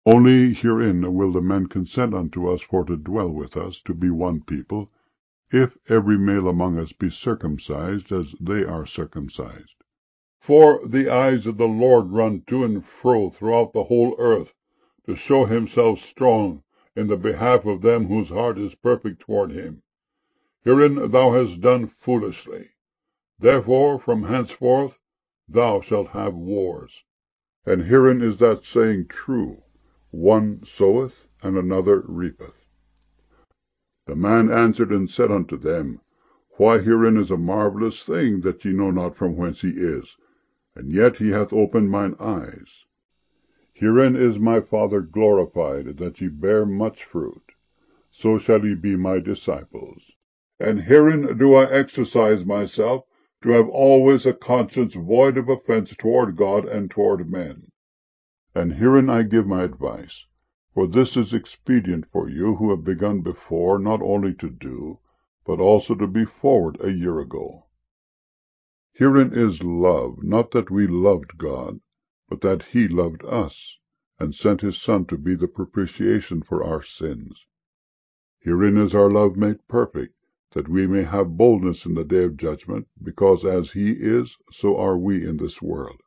Only herein will the men consent unto us for to dwell with us, to be one people, if every male among us be circumcised as they are circumcised. For the eyes of the Lord run to and fro throughout the whole earth, to show himself strong in the behalf of them whose heart is perfect toward him. Herein thou hast done foolishly. Therefore from henceforth thou shalt have wars. And herein is that saying true, one soweth, and another reapeth. The man answered and said unto them, Why, herein is a marvellous thing, that ye know not from whence he is, and yet he hath opened mine eyes. Herein is my Father glorified, that ye bear much fruit. So shall ye be my disciples. And herein do I exercise myself, to have always a conscience void of offence toward God and toward men. And herein I give my advice, for this is expedient for you who have begun before, not only to do, but also to be forward a year ago. Herein is love, not that we loved God, but that he loved us, and sent his Son to be the propitiation for our sins. Herein is our love made perfect, that we may have boldness in the day of judgment, because as he is, so are we in this world.